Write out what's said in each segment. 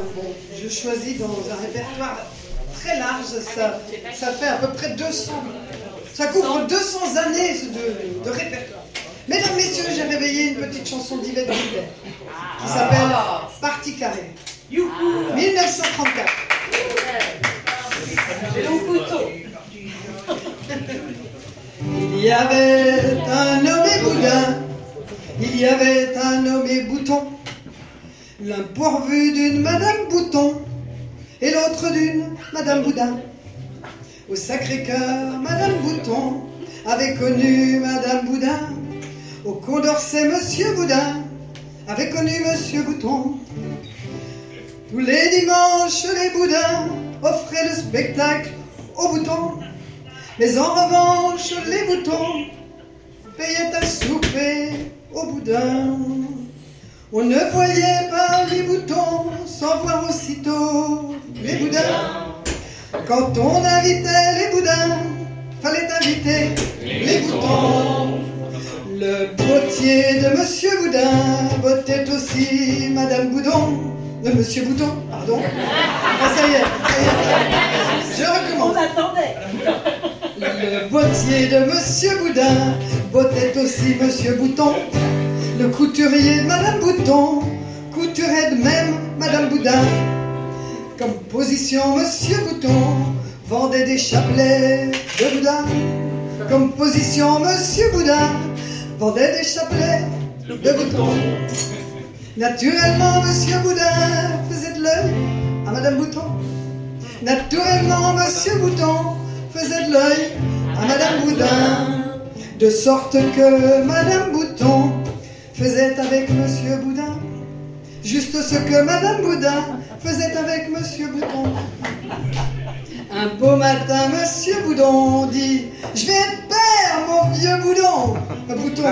Bon, je choisis dans un répertoire très large, ça fait à peu près 200, ça couvre 200 années de répertoire. Mesdames, messieurs, j'ai réveillé une petite chanson d'Yvette Guilbert qui s'appelle Partie carrée, 1934. Il y avait un nommé Boudin, il y avait un nommé Bouton, l'un pourvu d'une Madame Bouton et l'autre d'une Madame Boudin. Au Sacré-Cœur, Madame Bouton avait connu Madame Boudin. Au Condorcet, Monsieur Boudin avait connu Monsieur Bouton. Tous les dimanches, les Boudins offraient le spectacle aux Boutons. Mais en revanche, les Boutons payaient un souper aux Boudins. On ne voyait pas les Boutons sans voir aussitôt les Boudins. Quand on invitait les Boudins, fallait inviter les Boutons. Le bottier de Monsieur Boudin bottait aussi Madame Boudon. De Monsieur Bouton, pardon. Ah, ça y est. Je recommence. On attendait. Le bottier de Monsieur Boudin bottait aussi Monsieur Bouton. Le couturier de Madame Bouton couturait de même Madame Boudin. Comme position, Monsieur Bouton vendait des chapelets de Boudin. Comme position, Monsieur Boudin vendait des chapelets de Bouton. Naturellement, Monsieur Boudin faisait de l'œil à Madame Bouton. Naturellement, Monsieur Bouton faisait de l'œil à Madame Boudin. De sorte que Madame Bouton faisait avec Monsieur Boudin juste ce que Madame Boudin faisait avec Monsieur Bouton. Un beau matin, Monsieur Boudon dit: je vais être père, mon vieux Boudon. Bouton.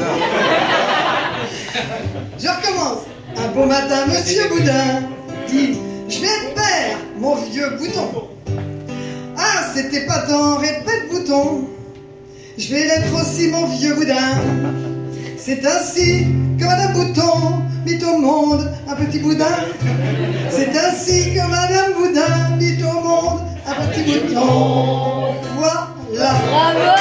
Je recommence. Un beau matin, Monsieur Boudin dit: je vais être père, mon vieux Bouton. Ah, c'était pas tant, répète Bouton. Je vais l'être aussi, mon vieux Boudin. C'est ainsi que Madame Bouton mit au monde un petit Boudin. C'est ainsi que Madame Boudin mit au monde un petit Bouton. Voilà. Bravo.